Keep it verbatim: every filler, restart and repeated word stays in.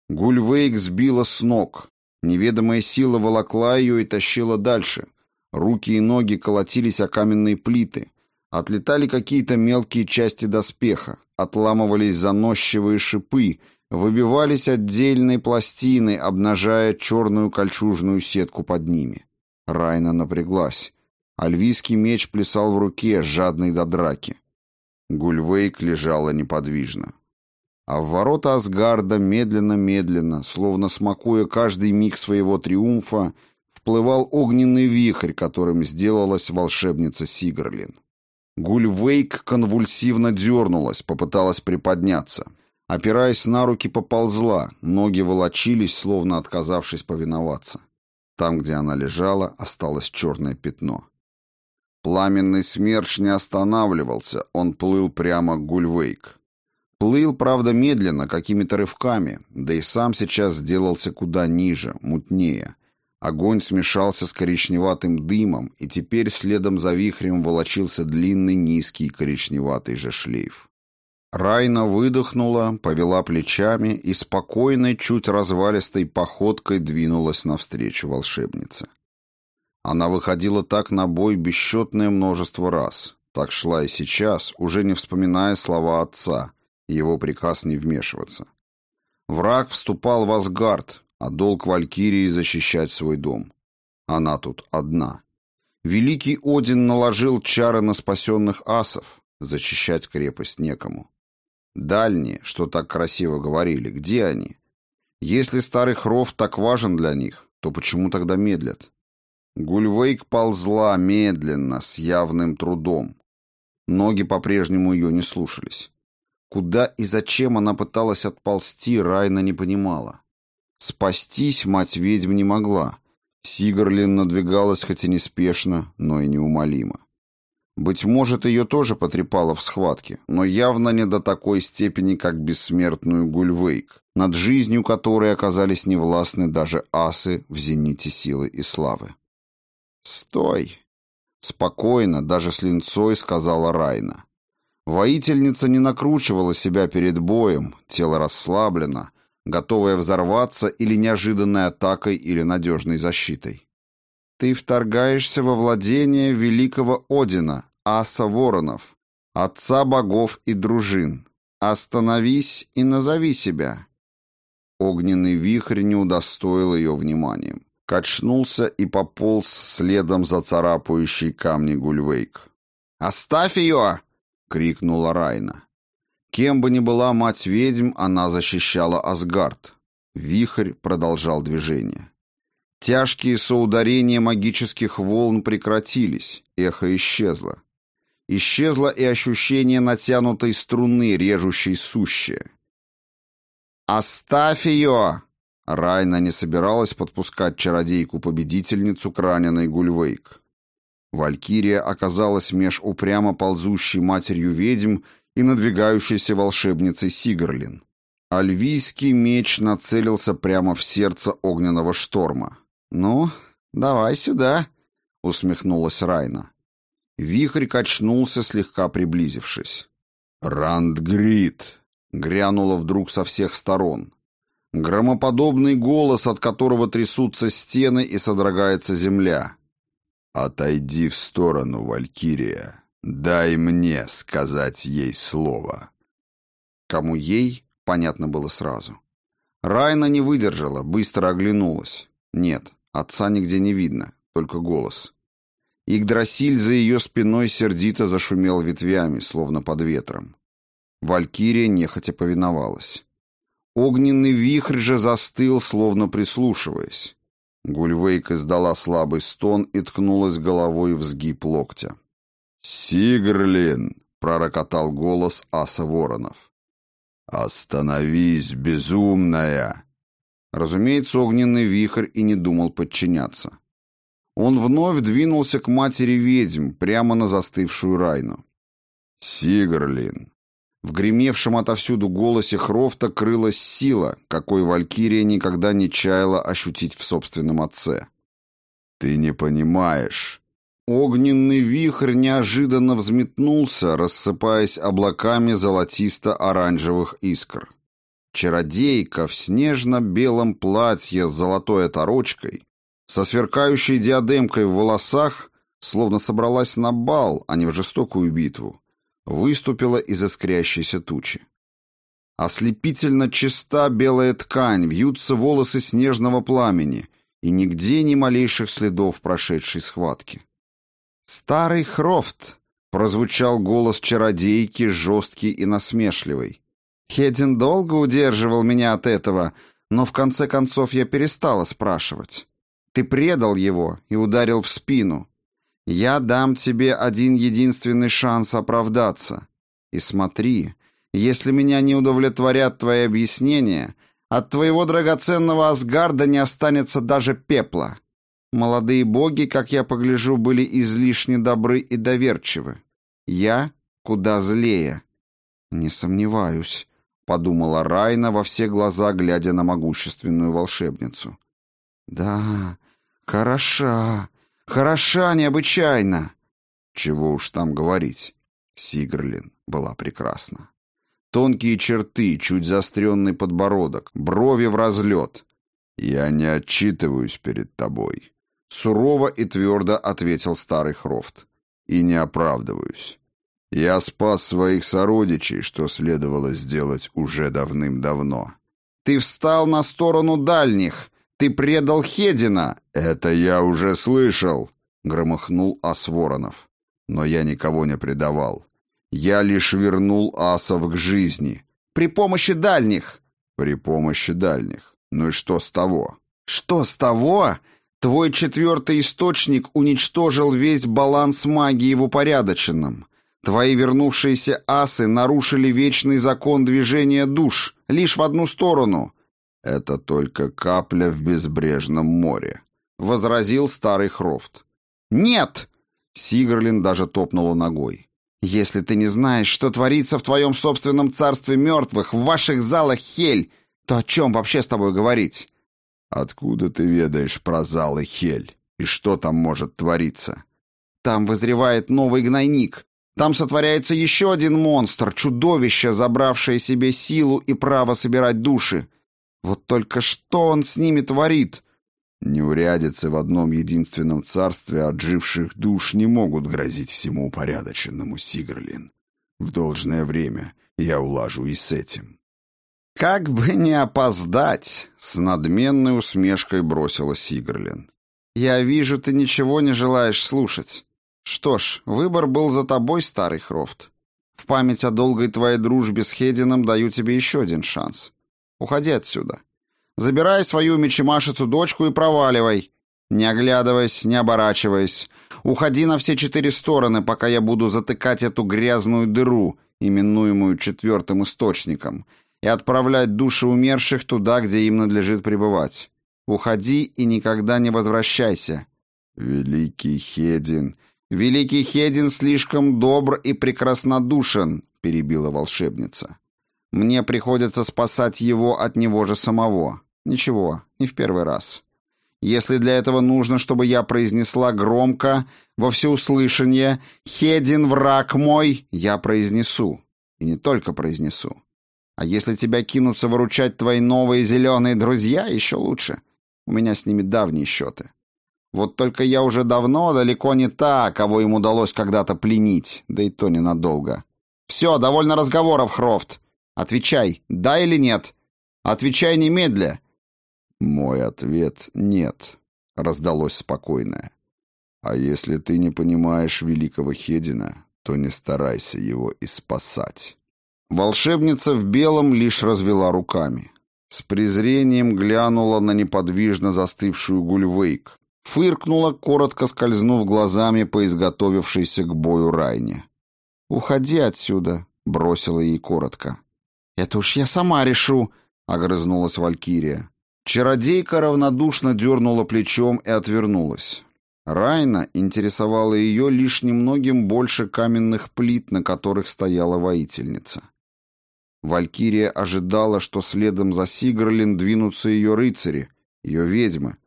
Гульвейк сбила с ног. Неведомая сила волокла ее и тащила дальше. Руки и ноги колотились о каменные плиты. Отлетали какие-то мелкие части доспеха. Отламывались заносчивые шипы. Выбивались отдельные пластины, обнажая черную кольчужную сетку под ними. Райна напряглась. Альвийский меч плясал в руке, жадный до драки. Гульвейк лежала неподвижно. А в ворота Асгарда медленно-медленно, словно смакуя каждый миг своего триумфа, вплывал огненный вихрь, которым сделалась волшебница Сигрлин. Гульвейк конвульсивно дернулась, попыталась приподняться. Опираясь на руки, поползла, ноги волочились, словно отказавшись повиноваться. Там, где она лежала, осталось черное пятно. Пламенный смерч не останавливался, он плыл прямо к Гульвейк. Плыл, правда, медленно, какими-то рывками, да и сам сейчас сделался куда ниже, мутнее. Огонь смешался с коричневатым дымом, и теперь следом за вихрем волочился длинный низкий коричневатый же шлейф. Райна выдохнула, повела плечами и спокойной, чуть развалистой походкой двинулась навстречу волшебнице. Она выходила так на бой бесчетное множество раз. Так шла и сейчас, уже не вспоминая слова отца, его приказ не вмешиваться. Враг вступал в Асгард, а долг Валькирии защищать свой дом. Она тут одна. Великий Один наложил чары на спасенных асов, защищать крепость некому. Дальние, что так красиво говорили, где они? Если старый Хрофт так важен для них, то почему тогда медлят? Гульвейк ползла медленно, с явным трудом. Ноги по-прежнему ее не слушались. Куда и зачем она пыталась отползти, Райна не понимала. Спастись мать-ведьм не могла. Сигрлин надвигалась хоть и неспешно, но и неумолимо. Быть может, ее тоже потрепало в схватке, но явно не до такой степени, как бессмертную Гульвейк, над жизнью которой оказались невластны даже асы в зените силы и славы. «Стой!» — спокойно, даже с линцой сказала Райна. Воительница не накручивала себя перед боем, тело расслаблено, готовое взорваться или неожиданной атакой, или надежной защитой. «Ты вторгаешься во владение великого Одина, аса воронов, отца богов и дружин. Остановись и назови себя». Огненный вихрь не удостоил ее вниманием. Качнулся и пополз следом за царапающей камни Гульвейк. «Оставь ее!» — крикнула Райна. Кем бы ни была мать-ведьм, она защищала Асгард. Вихрь продолжал движение. Тяжкие соударения магических волн прекратились, эхо исчезло. Исчезло и ощущение натянутой струны, режущей сущее. «Оставь ее!» Райна не собиралась подпускать чародейку-победительницу к раненой Гульвейк. Валькирия оказалась меж упрямо ползущей матерью ведьм и надвигающейся волшебницей Сигрлин. Альвийский меч нацелился прямо в сердце огненного шторма. «Ну, давай сюда», — усмехнулась Райна. Вихрь качнулся, слегка приблизившись. «Рандгрид!» — грянуло вдруг со всех сторон. Громоподобный голос, от которого трясутся стены и содрогается земля. «Отойди в сторону, Валькирия. Дай мне сказать ей слово». Кому ей, понятно было сразу. Райна не выдержала, быстро оглянулась. Нет, отца нигде не видно, только голос. Игдрасиль за ее спиной сердито зашумел ветвями, словно под ветром. Валькирия нехотя повиновалась. Огненный вихрь же застыл, словно прислушиваясь. Гульвейк издала слабый стон и ткнулась головой в сгиб локтя. «Сигрлин!» — пророкотал голос аса воронов. «Остановись, безумная!» Разумеется, огненный вихрь и не думал подчиняться. Он вновь двинулся к матери ведьм, прямо на застывшую Райну. «Сигрлин!» В гремевшем отовсюду голосе Хрофта крылась сила, какой Валькирия никогда не чаяла ощутить в собственном отце. «Ты не понимаешь». Огненный вихрь неожиданно взметнулся, рассыпаясь облаками золотисто-оранжевых искр. Чародейка в снежно-белом платье с золотой оторочкой, со сверкающей диадемкой в волосах, словно собралась на бал, а не в жестокую битву, выступила из искрящейся тучи. Ослепительно чиста белая ткань, вьются волосы снежного пламени, и нигде ни малейших следов прошедшей схватки. «Старый Хрофт!» — прозвучал голос чародейки, жесткий и насмешливый. «Хедин долго удерживал меня от этого, но в конце концов я перестала спрашивать. Ты предал его и ударил в спину. Я дам тебе один единственный шанс оправдаться. И смотри, если меня не удовлетворят твои объяснения, от твоего драгоценного Асгарда не останется даже пепла. Молодые боги, как я погляжу, были излишне добры и доверчивы. Я куда злее». «Не сомневаюсь», — подумала Райна во все глаза, глядя на могущественную волшебницу. «Да, хороша, хороша необычайно». Чего уж там говорить. Сигрлин была прекрасна. Тонкие черты, чуть заостренный подбородок, брови в разлет. «Я не отчитываюсь перед тобой», — сурово и твердо ответил старый Хрофт. «И не оправдываюсь. Я спас своих сородичей, что следовало сделать уже давным-давно». «Ты встал на сторону дальних! Ты предал Хедина!» «Это я уже слышал!» — громыхнул ас Воронов. «Но я никого не предавал. Я лишь вернул асов к жизни». «При помощи дальних!» «При помощи дальних. Ну и что с того?» «Что с того? Твой четвертый источник уничтожил весь баланс магии в упорядоченном. Твои вернувшиеся асы нарушили вечный закон движения душ, лишь в одну сторону». «Это только капля в безбрежном море», — возразил старый Хрофт. «Нет!» — Сигрлин даже топнула ногой. «Если ты не знаешь, что творится в твоем собственном царстве мертвых, в ваших залах Хель, то о чем вообще с тобой говорить?» «Откуда ты ведаешь про залы Хель? И что там может твориться?» «Там вызревает новый гнойник. Там сотворяется еще один монстр, чудовище, забравшее себе силу и право собирать души. Вот только что он с ними творит?» «Неурядицы в одном единственном царстве отживших душ не могут грозить всему упорядоченному, Сигрлин. В должное время я улажу и с этим». «Как бы не опоздать!» — с надменной усмешкой бросила Сигрлин. «Я вижу, ты ничего не желаешь слушать. Что ж, выбор был за тобой, старый Хрофт. В память о долгой твоей дружбе с Хедином даю тебе еще один шанс. Уходи отсюда. Забирай свою мечемашицу дочку и проваливай. Не оглядываясь, не оборачиваясь. Уходи на все четыре стороны, пока я буду затыкать эту грязную дыру, именуемую четвертым источником, и отправлять души умерших туда, где им надлежит пребывать. Уходи и никогда не возвращайся». «Великий Хедин...» «Великий Хедин слишком добр и прекраснодушен», — перебила волшебница. «Мне приходится спасать его от него же самого. Ничего, не в первый раз. Если для этого нужно, чтобы я произнесла громко, во всеуслышание, «Хедин, враг мой», я произнесу. И не только произнесу. А если тебя кинутся выручать твои новые зеленые друзья, еще лучше. У меня с ними давние счеты. Вот только я уже давно далеко не та, кого им удалось когда-то пленить, да и то ненадолго. Все, довольно разговоров, Хрофт. Отвечай, да или нет? Отвечай немедля». «Мой ответ — нет», — раздалось спокойное. «А если ты не понимаешь великого Хедина, то не старайся его и спасать». Волшебница в белом лишь развела руками. С презрением глянула на неподвижно застывшую Гульвейк. Фыркнула, коротко скользнув глазами по изготовившейся к бою Райне. «Уходи отсюда», — бросила ей коротко. «Это уж я сама решу», — огрызнулась Валькирия. Чародейка равнодушно дернула плечом и отвернулась. Райна интересовала ее лишь немногим больше каменных плит, на которых стояла воительница. Валькирия ожидала, что следом за Сигрлин двинутся ее рыцари, ее ведьмы,